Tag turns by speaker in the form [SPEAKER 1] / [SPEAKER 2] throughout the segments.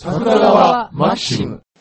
[SPEAKER 1] 桜川マキシム。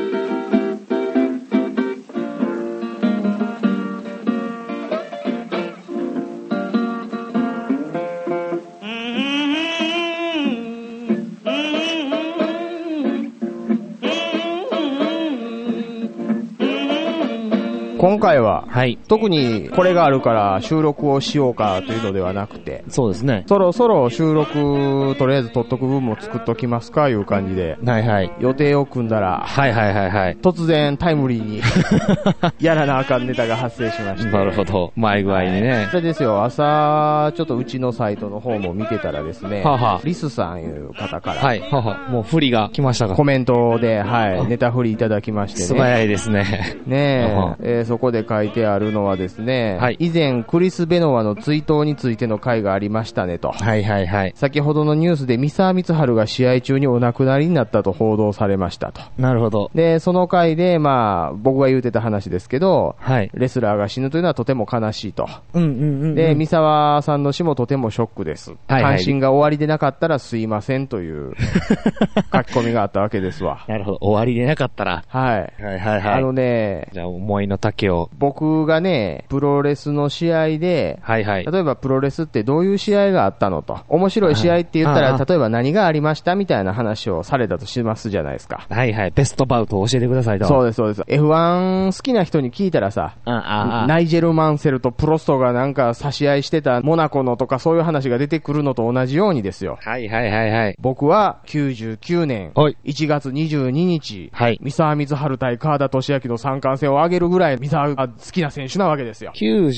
[SPEAKER 2] 今回は、はい、特にこれがあるから収録をしようかというのではなくて、
[SPEAKER 3] そうですね。
[SPEAKER 2] そろそろ収録とりあえず撮っとく分も作っときますかいう感じで、
[SPEAKER 3] はいはい。
[SPEAKER 2] 予定を組んだら、
[SPEAKER 3] はいはいはいはい。
[SPEAKER 2] 突然タイムリーにやらなあかんネタが発生しまして。
[SPEAKER 3] なるほど。前具合にね。
[SPEAKER 2] それですよ、朝、ちょっとうちのサイトの方も見てたらですね、
[SPEAKER 3] はは
[SPEAKER 2] リスさんいう方から、
[SPEAKER 3] はい、はは。もう振りが来ましたか。
[SPEAKER 2] コメントで、はい、ネタ振りいただきましてね。
[SPEAKER 3] 素早いですね。
[SPEAKER 2] ねえ、そこで書いてあるのはですね、はい、以前クリス・ベノワの追悼についての回がありましたねと。
[SPEAKER 3] はいはいはい。
[SPEAKER 2] 先ほどのニュースで三沢光晴が試合中にお亡くなりになったと報道されましたと。
[SPEAKER 3] なるほど。
[SPEAKER 2] で、その回で、まあ、僕が言うてた話ですけど、はい、レスラーが死ぬというのはとても悲しいと。で、三沢さんの死もとてもショックです。はいはい、関心が終わりでなかったらすいませんという書き込みがあったわけですわ。
[SPEAKER 3] なるほど。終わりでなかったら。
[SPEAKER 2] はい。はいはいはい。
[SPEAKER 3] じゃあ思いの丈を。
[SPEAKER 2] 僕がね、プロレスの試合で、はいはい。例えばプロレスってどういう試合があったのと。面白い試合って言ったら、例えば何がありましたみたいな話をされたとしますじゃないですか。
[SPEAKER 3] はいはい。ベストバウトを教えてくださいと。
[SPEAKER 2] そうですそうです。F1 好きな人に聞いたらさ、ナイジェル・マンセルとプロストがなんか差し合いしてたモナコのとかそういう話が出てくるのと同じようにですよ。はいはいはいはい。僕は99年1月22日、はい、三沢光晴対川田俊明の三冠戦を上げるぐらい三沢が好きな選手なわけですよ。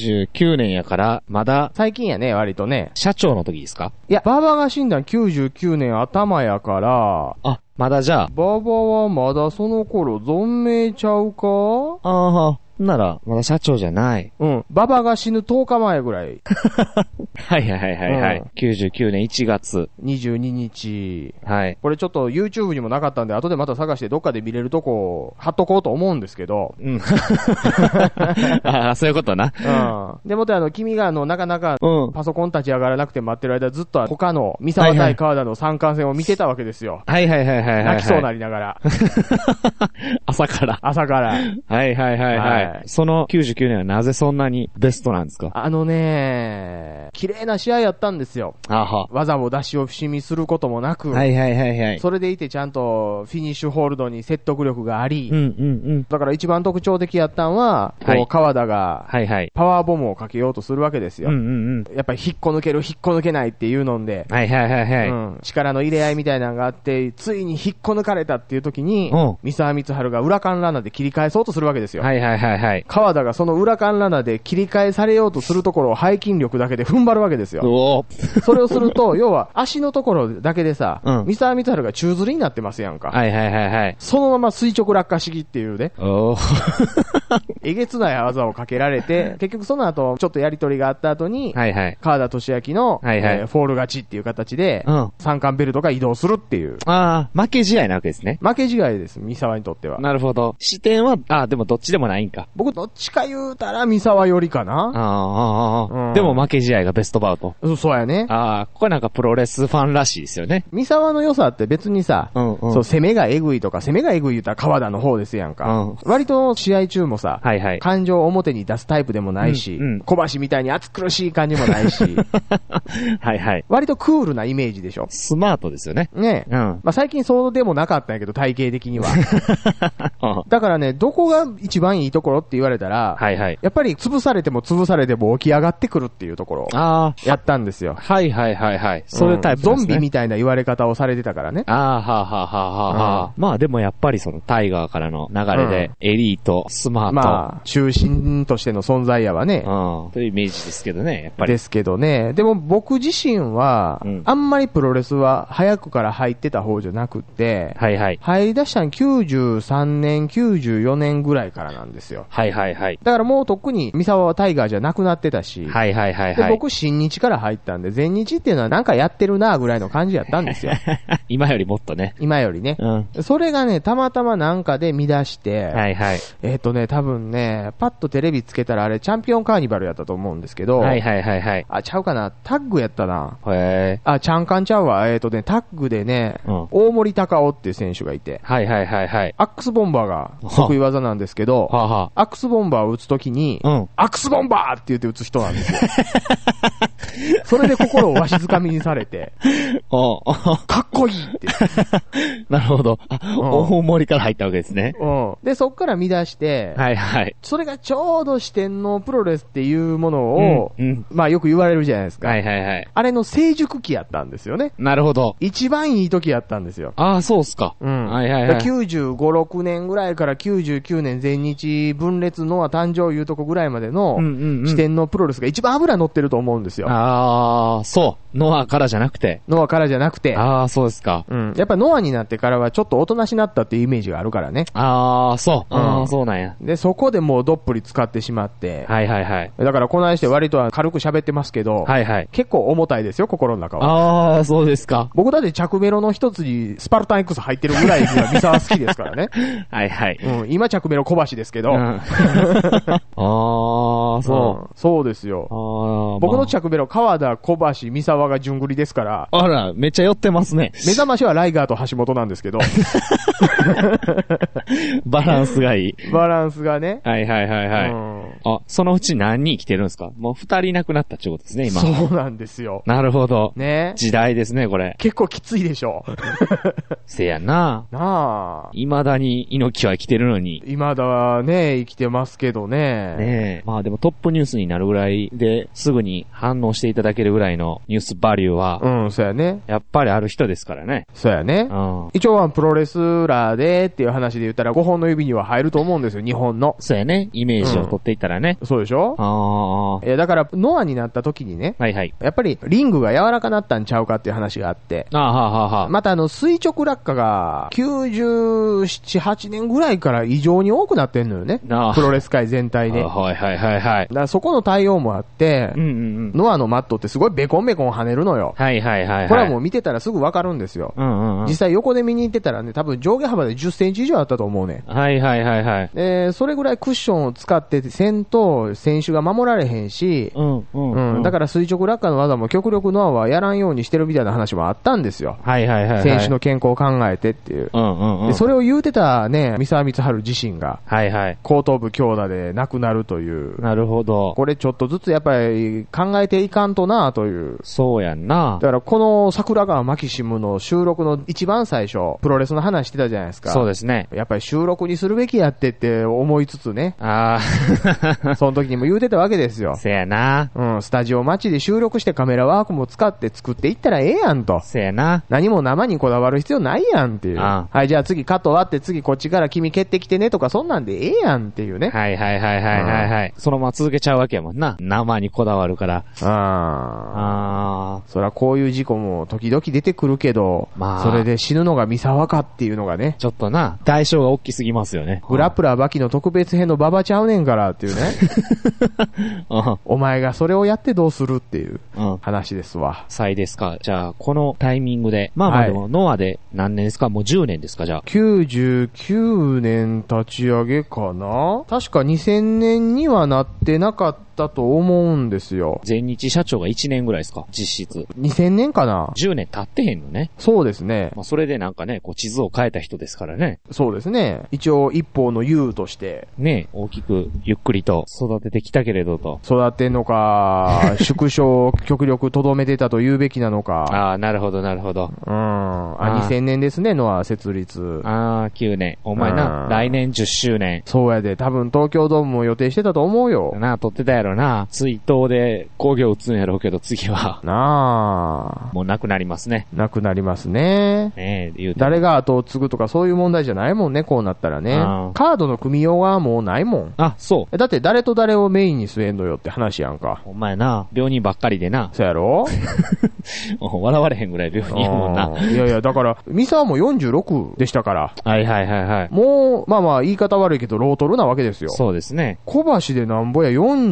[SPEAKER 3] 99年やから、まだ、
[SPEAKER 2] 最近やね、割とね。
[SPEAKER 3] 社長の時ですか？
[SPEAKER 2] いや、馬場が死んだ99年頭やから、
[SPEAKER 3] あ、まだじゃあ。
[SPEAKER 2] 馬場はまだその頃存命ちゃうか？
[SPEAKER 3] ああは。なら、まだ社長じゃない。
[SPEAKER 2] うん。馬場が死ぬ10日前ぐらい。
[SPEAKER 3] はいはいはいはい。99年1月。
[SPEAKER 2] 22日。
[SPEAKER 3] はい。
[SPEAKER 2] これちょっと YouTube にもなかったんで、後でまた探してどっかで見れるとこ、貼っとこうと思うんですけど。うん。
[SPEAKER 3] ああ、そういうことな。
[SPEAKER 2] うん。でもって君がなかなか、パソコン立ち上がらなくて待ってる間ずっと他の三沢対川田の三冠戦を見てたわけですよ。
[SPEAKER 3] はいはいはいはい。
[SPEAKER 2] 泣きそうなりながら。
[SPEAKER 3] 朝から。
[SPEAKER 2] 朝から。
[SPEAKER 3] はいはいはいはい。その99年はなぜそんなにベストなんですか？
[SPEAKER 2] 綺麗な試合やったんですよ。技を出し惜しみすることもなく。はいはいはいはい。それでいてちゃんとフィニッシュホールドに説得力があり。だから一番特徴的やったんは、川田が、パワーボムをかけようとするわけですよ。やっぱり引っこ抜ける、引っこ抜けないっていうので。はいはいはいはい。力の入れ合いみたいなのがあって、ついに引っこ抜かれたっていう時に、三沢光晴が裏カンラナで切り返そうとするわけですよ。はいはいはいはい。川田がその裏カンラナで切り替えされようとするところを背筋力だけで踏ん張るわけですよ。それをすると、要は足のところだけでさ、三沢光晴が宙吊りになってますやんか。はいはいはいはい。そのまま垂直落下式っていうね。えげつない技をかけられて、結局その後、ちょっとやりとりがあった後に、はいはい、川田俊明の、フォール勝ちっていう形で、三冠ベルトが移動するっていう。
[SPEAKER 3] ああ、負け試合なわけですね。
[SPEAKER 2] 負け試合です、三沢にとっては。
[SPEAKER 3] なるほど。視点は、でもどっちでもないんか。
[SPEAKER 2] 僕どっちか言うたら三沢よりかな。
[SPEAKER 3] でも負け試合がベストバウト。
[SPEAKER 2] そうやね。
[SPEAKER 3] これなんかプロレスファンらしいですよね。
[SPEAKER 2] 三沢の良さって別にさ、そう、攻めがエグいとか、攻めがエグい言うたら川田の方ですやんか。割と試合中もさ、感情を表に出すタイプでもないし、小橋みたいに熱苦しい感じもないし、はいはい。割とクールなイメージでしょ。
[SPEAKER 3] スマートですよね。
[SPEAKER 2] ね。まあ最近そうでもなかったんやけど、体型的には。だからね、どこが一番いいところって言われたら、やっぱり潰されても潰されても起き上がってくるっていうところをやったんですよ。
[SPEAKER 3] はいはいはいはい。そういうタイプですね。
[SPEAKER 2] ゾンビみたいな言われ方をされてたからね。
[SPEAKER 3] まあでもやっぱりそのタイガーからの流れで、エリート、スマート。
[SPEAKER 2] まあ、中心としての存在やわね。
[SPEAKER 3] というイメージですけどね、やっぱり。
[SPEAKER 2] ですけどね。でも僕自身は、あんまりプロレスは早くから入ってた方じゃなくって、入り出したの93年、94年ぐらいからなんですよ。
[SPEAKER 3] はいはいはい。
[SPEAKER 2] だからもうとっくに三沢はタイガーじゃなくなってたし。
[SPEAKER 3] はいはいはいはい。
[SPEAKER 2] で、僕新日から入ったんで、全日っていうのはなんかやってるなぐらいの感じやったんですよ。
[SPEAKER 3] 今よりもっとね。
[SPEAKER 2] 今よりね。
[SPEAKER 3] うん。
[SPEAKER 2] それがね、たまたまなんかで見出して、
[SPEAKER 3] はいはい。
[SPEAKER 2] 多分ね、パッとテレビつけたらあれチャンピオンカーニバルやったと思うんですけど、
[SPEAKER 3] はいはいはいはい。
[SPEAKER 2] あ、ちゃうかな、タッグやったな。
[SPEAKER 3] へ
[SPEAKER 2] あ、チャンカンちゃうわ。タッグでね、大森隆夫っていう選手がいて、
[SPEAKER 3] はいはいはいはい。
[SPEAKER 2] アックスボンバーが得意技なんですけど、アックスボンバーを打つときに、アックスボンバーって言って打つ人なんですよ。それで心をわしづかみにされて、かっこいいって。
[SPEAKER 3] なるほど。大森から入ったわけですね。
[SPEAKER 2] で、そっから見出して、
[SPEAKER 3] はいはい。
[SPEAKER 2] それがちょうど四天王プロレスっていうものを、まあよく言われるじゃないですか。
[SPEAKER 3] はいはいはい。
[SPEAKER 2] あれの成熟期やったんですよね。
[SPEAKER 3] なるほど。
[SPEAKER 2] 一番いい時やったんですよ。
[SPEAKER 3] ああ、そうっすか。はいはいはい。
[SPEAKER 2] 95、6年ぐらいから99年全日分裂ノア誕生いうとこぐらいまでの四天王プロレスが一番脂乗ってると思うんですよ。
[SPEAKER 3] ああ、そう。ノアからじゃなくて。
[SPEAKER 2] ノアからじゃなくて。
[SPEAKER 3] ああ、そうですか。
[SPEAKER 2] やっぱノアになってからはちょっとおとなしなったっていうイメージがあるからね。
[SPEAKER 3] ああ、そう。そうなんや。
[SPEAKER 2] で、そこでもうどっぷり使ってしまって。
[SPEAKER 3] はいはいはい。
[SPEAKER 2] だからこの間して割と軽く喋ってますけど。
[SPEAKER 3] はいはい。
[SPEAKER 2] 結構重たいですよ、心の中は。
[SPEAKER 3] ああ、そうですか。
[SPEAKER 2] 僕だって着メロの一つにスパルタン X 入ってるぐらいには三沢好きですからね。
[SPEAKER 3] はいはい。
[SPEAKER 2] 今着メロ小橋ですけど。
[SPEAKER 3] ああ、そう。
[SPEAKER 2] そうですよ。僕の着メロ川田、小橋、三沢が順繰りですから。
[SPEAKER 3] あら、めっちゃ寄ってますね。
[SPEAKER 2] 目覚ましはライガーと橋本なんですけど。
[SPEAKER 3] バランスがいい。
[SPEAKER 2] バランスがね。
[SPEAKER 3] はいはいはいはい。あ、そのうち何人来てるんですか？もう2人いなくなったってことですね、今。
[SPEAKER 2] そうなんですよ。
[SPEAKER 3] なるほど。
[SPEAKER 2] ね。
[SPEAKER 3] 時代ですね、これ。
[SPEAKER 2] 結構きついでしょ。
[SPEAKER 3] せやな。
[SPEAKER 2] なあ。
[SPEAKER 3] 未だに猪木は来てるのに。
[SPEAKER 2] 未だはね、生きてますけどね。
[SPEAKER 3] ねえ。まあでもトップニュースになるぐらいで、すぐに反応していただけるぐらいのニュースバリューは。
[SPEAKER 2] そうやね。
[SPEAKER 3] やっぱりある人ですからね。
[SPEAKER 2] そうやね。一応はプロレスラーでっていう話で言ったら5本の指には入ると思うんですよ、日本の。
[SPEAKER 3] そうやね。イメージを取っていったらね。
[SPEAKER 2] そうでしょ？だから、ノアになった時にね。
[SPEAKER 3] はいはい。
[SPEAKER 2] やっぱりリングが柔らかなったんちゃうかっていう話があって。また垂直落下が97、8年ぐらいから異常に多くなってんのよね。プロレス界全体で。
[SPEAKER 3] はいはいはいはい。
[SPEAKER 2] だからそこの対応もあって、ノアのマットってすごいベコンベコン跳ねるのよ。
[SPEAKER 3] はいはいはい。
[SPEAKER 2] これはもう見てたらすぐわかるんですよ。実際横で見に行ってたらね、多分上下幅で10センチ以上あったと思うね。
[SPEAKER 3] はいはいはいはい。
[SPEAKER 2] それぐらいクッションを使ってせんと選手が守られへんし、だから垂直落下の技も極力ノアはやらんようにしてるみたいな話もあったんですよ。
[SPEAKER 3] はいはいはい。
[SPEAKER 2] 選手の健康を考えてっていう。でそれを言うてたね、三沢光晴自身が、
[SPEAKER 3] はいはい。
[SPEAKER 2] 後頭部強打で亡くなるという。
[SPEAKER 3] なるほど。
[SPEAKER 2] これちょっとずつやっぱり考えていかんとなという。
[SPEAKER 3] そうやんな。
[SPEAKER 2] だからこの桜川マキシムの収録の一番最初、プロレスの話してたじゃないですか。
[SPEAKER 3] そうですね。
[SPEAKER 2] やっぱり収録にするべきやって思いつつね。その時にも言うてたわけですよ。
[SPEAKER 3] せやな。
[SPEAKER 2] スタジオ待ちで収録してカメラワークも使って作っていったらええやんと。
[SPEAKER 3] せやな。
[SPEAKER 2] 何も生にこだわる必要ないやんっていう。はい、じゃあ次カット割って次こっちから君蹴ってきてねとかそんなんでええやんっていうね。
[SPEAKER 3] はいはいはいはいはいはい。そのまま続けちゃうわけやもんな。生にこだわるから。
[SPEAKER 2] そらこういう事故も時々出てくるけど、それで死ぬのが三沢かっていうのがね。
[SPEAKER 3] ちょっとな、代償が大きすぎますよね。
[SPEAKER 2] グラップラーバキの特別編のババちゃうねんからっていうね。お前がそれをやってどうするっていう話ですわ。
[SPEAKER 3] さいですか。じゃあ、このタイミングで、まあまあでも、ノアで何年ですか？もう10年ですか？じゃあ。
[SPEAKER 2] 99年立ち上げかな？確か2000年にはなってなかったと思うんですよ。
[SPEAKER 3] 全日社長が1年ぐらいですか？実質。
[SPEAKER 2] 2000年かな？
[SPEAKER 3] 10年経ってへんのね。
[SPEAKER 2] そうですね。
[SPEAKER 3] まあそれでなんかね、こう地図を変えた人ですからね。
[SPEAKER 2] そうですね。一応一方の優として。
[SPEAKER 3] ね、大きくゆっくりと育ててきたけれどと。
[SPEAKER 2] 育てんのか、縮小極力とどめてたと言うべきなのか。
[SPEAKER 3] ああ、なるほどなるほど。
[SPEAKER 2] 2000年ですね、ノア設立。
[SPEAKER 3] 9年。お前な、来年10周年。
[SPEAKER 2] そうやで、多分東京ドームも予定してたと思うよ。
[SPEAKER 3] 撮ってたやろ。 ろな。追悼で工業打つんやろうけど、次は。
[SPEAKER 2] なあ。
[SPEAKER 3] もうなくなりますね。
[SPEAKER 2] なくなりますね。
[SPEAKER 3] ねえ、言うて。
[SPEAKER 2] 誰が後を継ぐとかそういう問題じゃないもんね、こうなったらね。カードの組みようがもうないもん。
[SPEAKER 3] あ、そう。
[SPEAKER 2] だって誰と誰をメインに据えんのよって話やんか。
[SPEAKER 3] お前な、病人ばっかりでな。
[SPEAKER 2] そうやろ
[SPEAKER 3] 笑われへんぐらい病人やもんな。
[SPEAKER 2] いやいや、だから、ミサはもう46でしたから。
[SPEAKER 3] はいはいはいはい。
[SPEAKER 2] もう、まあまあ言い方悪いけど、ロートルなわけですよ。
[SPEAKER 3] そうですね。
[SPEAKER 2] 小橋でなんぼや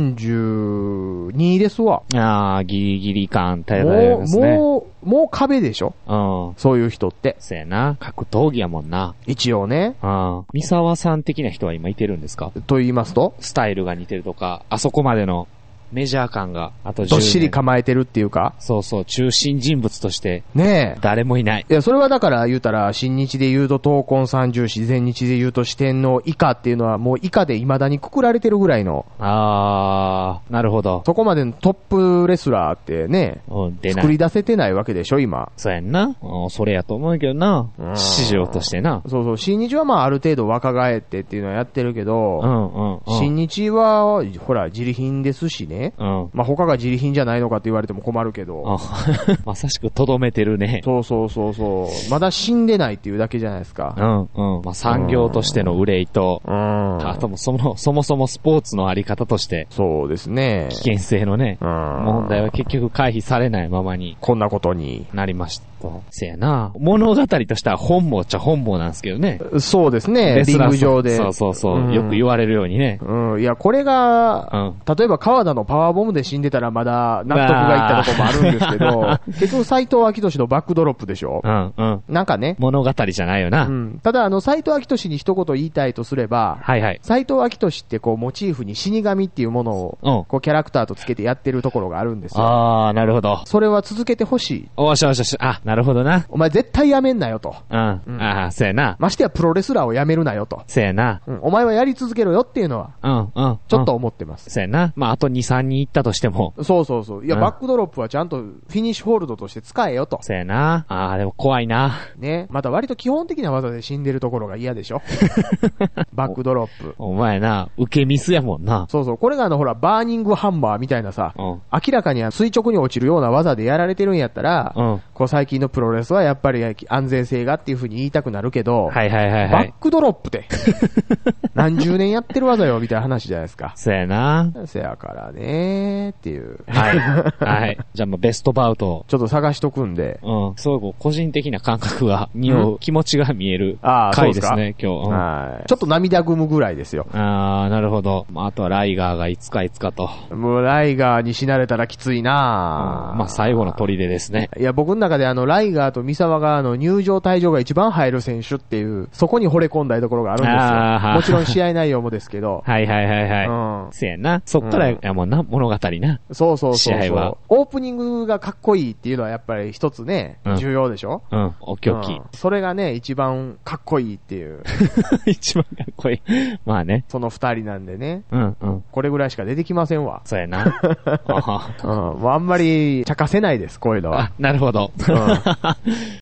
[SPEAKER 2] 42ですわ。
[SPEAKER 3] ああ、ギリギリ感耐えられるんですね。
[SPEAKER 2] もう壁でしょ。うん。そういう人って。
[SPEAKER 3] そうやな。格闘技やもんな。
[SPEAKER 2] 一応ね。
[SPEAKER 3] うん。三沢さん的な人は今いてるんですか？
[SPEAKER 2] と言いますと？
[SPEAKER 3] スタイルが似てるとか、あそこまでのメジャー感が、あと10年。
[SPEAKER 2] どっしり構えてるっていうか。
[SPEAKER 3] そうそう、中心人物として。
[SPEAKER 2] ねえ。
[SPEAKER 3] 誰もいない。
[SPEAKER 2] いや、それはだから言うたら、新日で言うと闘魂三重士、全日で言うと四天王以下っていうのはもう以下で未だにくくられてるぐらいの。
[SPEAKER 3] あー、なるほど。
[SPEAKER 2] そこまでのトップレスラーってね、作り出せてないわけでしょ、今。
[SPEAKER 3] そうやんな。それやと思うけどな。市場としてな。
[SPEAKER 2] そうそう、新日はまあある程度若返ってっていうのはやってるけど、新日は、ほら、自利品ですしね。まあ他が自利品じゃないのかって言われても困るけど。
[SPEAKER 3] まさしくとどめてるね。
[SPEAKER 2] そうそうそうそう。まだ死んでないっていうだけじゃないですか。
[SPEAKER 3] まあ産業としての憂いと、あともそもそもスポーツのあり方として。
[SPEAKER 2] そうですね。
[SPEAKER 3] 危険性のね、問題は結局回避されないままに。
[SPEAKER 2] こんなことに
[SPEAKER 3] なりました。せやな。物語としては本望っちゃ本望なんですけどね。
[SPEAKER 2] そうですね。リング上で。
[SPEAKER 3] そうそうそう。よく言われるようにね。
[SPEAKER 2] いや、これが、例えば川田のパワーボムで死んでたらまだ納得がいったとこもあるんですけど、結局斎藤明俊のバックドロップでしょ。なんかね。
[SPEAKER 3] 物語じゃないよな。
[SPEAKER 2] ただ斎藤明俊に一言言いたいとすれば、斎藤明俊ってこうモチーフに死神っていうものを、こうキャラクターとつけてやってるところがあるんですよ。
[SPEAKER 3] あー、なるほど。
[SPEAKER 2] それは続けてほしい。
[SPEAKER 3] おし。あ、なるほどな。
[SPEAKER 2] お前絶対やめんなよと。
[SPEAKER 3] ああ、そうやな。
[SPEAKER 2] ましてやプロレスラーをやめるなよと。
[SPEAKER 3] そうやな。
[SPEAKER 2] お前はやり続けろよっていうのは、ちょっと思ってます。
[SPEAKER 3] そうやな。まあ、あと2、3人行ったとしても。
[SPEAKER 2] そうそうそう。いや、バックドロップはちゃんとフィニッシュホールドとして使えよと。
[SPEAKER 3] そうやな。ああ、でも怖いな。
[SPEAKER 2] ね。また割と基本的な技で死んでるところが嫌でしょ。バックドロップ。
[SPEAKER 3] お前な、受けミスやもんな。
[SPEAKER 2] そうそう。これがほら、バーニングハンマーみたいなさ、明らかに垂直に落ちるような技でやられてるんやったら、こう最近のプロレスはやっぱり安全性がっていう風に言いたくなるけど、バックドロップって何十年やってる技よみたいな話じゃないですか。
[SPEAKER 3] そうやな。
[SPEAKER 2] せやからねーっていう。
[SPEAKER 3] はい。じゃあもうベストバウト
[SPEAKER 2] ちょっと探しとくんで。
[SPEAKER 3] すごい個人的な感覚が匂う気持ちが見える回ですね、今日。
[SPEAKER 2] ちょっと涙ぐむぐらいですよ。
[SPEAKER 3] なるほど。あとはライガーがいつかと。
[SPEAKER 2] もうライガーに死なれたらきついな
[SPEAKER 3] まあ最後の砦ですね。
[SPEAKER 2] いや僕の中でライガーと三沢が入場退場が一番入る選手っていう、そこに惚れ込んだところがあるんですよ。もちろん試合内容もですけど。
[SPEAKER 3] はい。せやな。そっからやもんな、物語な。
[SPEAKER 2] そう。
[SPEAKER 3] 試合は。
[SPEAKER 2] オープニングがかっこいいっていうのはやっぱり一つね、重要でしょ？
[SPEAKER 3] おきおき。
[SPEAKER 2] それがね、一番かっこいいっていう。
[SPEAKER 3] 一番かっこいい。まあね。
[SPEAKER 2] その二人なんでね。これぐらいしか出てきませんわ。
[SPEAKER 3] そうやな。
[SPEAKER 2] もうあんまり茶化せないです、こういうのは。
[SPEAKER 3] なるほど。